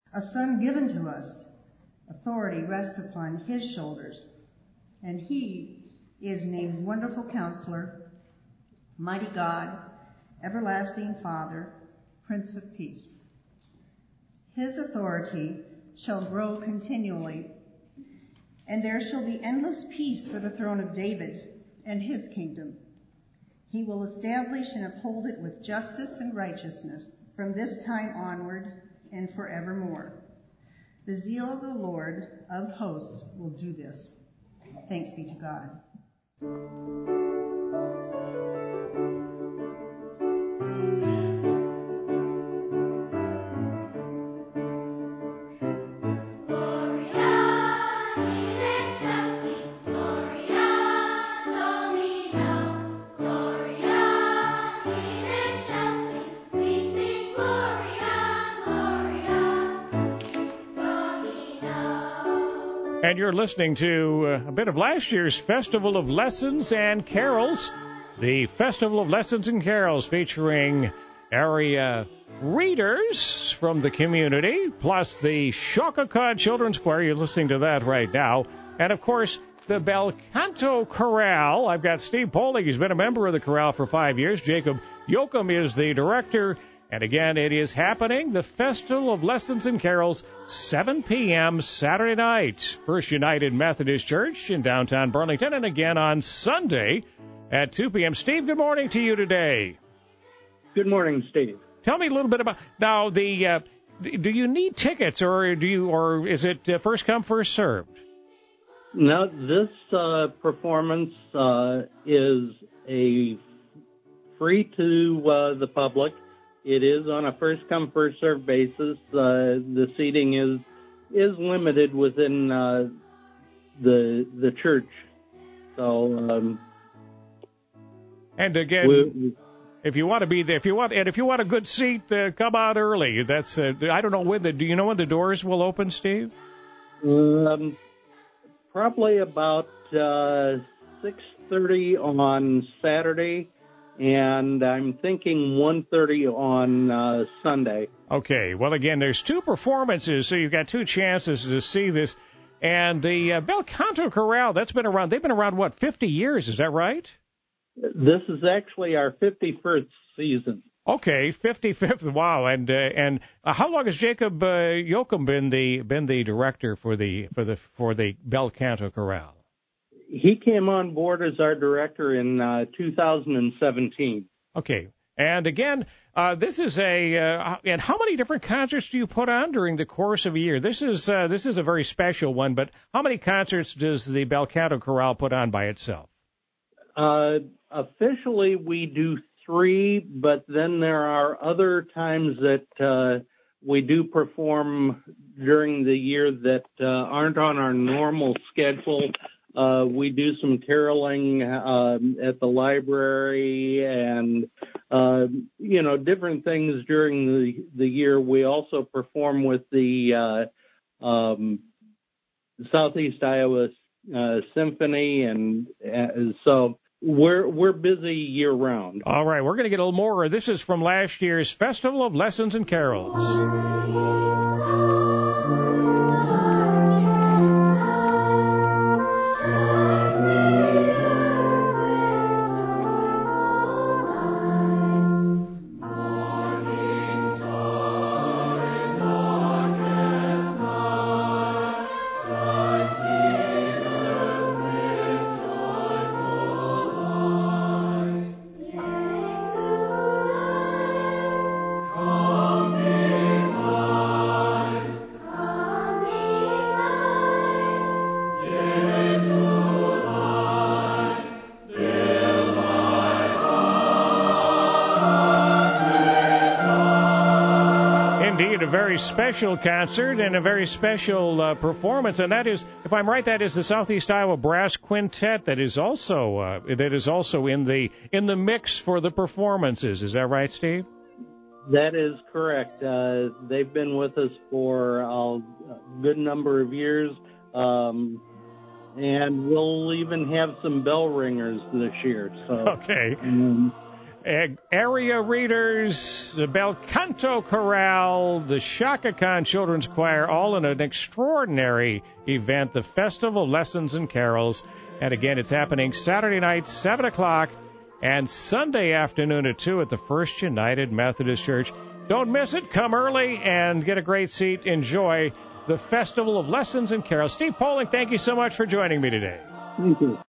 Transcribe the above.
a son given to us. Authority rests upon his shoulders, and he is named Wonderful Counselor, Mighty God, Everlasting Father, Prince of Peace. His authority shall grow continually, and there shall be endless peace for the throne of David and his kingdom. He will establish and uphold it with justice and righteousness from this time onward and forevermore. The zeal of the Lord of hosts will do this. Thanks be to God. And you're listening to a bit of last year's Festival of Lessons and Carols. The Festival of Lessons and Carols featuring area readers from the community, plus the Shaka Khan Children's Choir. You're listening to that right now. And, of course, the Bel Canto Chorale. I've got Steve Poling. He's been a member of the chorale for 5 years. Jacob Yoakum is the director. And again, it is happening, the Festival of Lessons and Carols, 7 p.m. Saturday night. First United Methodist Church in downtown Burlington, and again on Sunday at 2 p.m. Steve, good morning to you today. Good morning, Steve. Tell me a little bit about, now, do you need tickets, or is it first come, first served? No, this performance is a free to the public. It is on a first-come, first-served basis. The seating is limited within the church. So, and again, if you want to be there, if you want a good seat, come out early. That's I don't know do you know when the doors will open, Steve? Probably about 6:30 on Saturday. And I'm thinking 1:30 on Sunday. Okay. Well, again, there's two performances, so you've got two chances to see this. And the Bel Canto Chorale, they've been around, what, 50 years? Is that right? This is actually our 51st season. Okay, 55th. Wow. And how long has Jacob Yoakum been the director for the Bel Canto Chorale? He came on board as our director in 2017. Okay. And again, this is and how many different concerts do you put on during the course of a year? This is a very special one, but how many concerts does the Bel Canto Chorale put on by itself? Officially, we do 3, but then there are other times that we do perform during the year that aren't on our normal schedule. We do some caroling at the library and, different things during the year. We also perform with the Southeast Iowa Symphony, and so we're busy year-round. All right, we're going to get a little more. This is from last year's Festival of Lessons and Carols. A very special concert and a very special performance, and that is, if I'm right, that is the Southeast Iowa Brass Quintet that is also in the mix for the performances. Is that right, Steve? That is correct. They've been with us for a good number of years, and we'll even have some bell ringers this year. So okay. area readers, the Bel Canto Chorale, the Shaka Khan Children's Choir, all in an extraordinary event, the Festival of Lessons and Carols. And again, it's happening Saturday night, 7 o'clock, and Sunday afternoon at 2 at the First United Methodist Church. Don't miss it. Come early and get a great seat. Enjoy the Festival of Lessons and Carols. Steve Poling, thank you so much for joining me today. Thank you.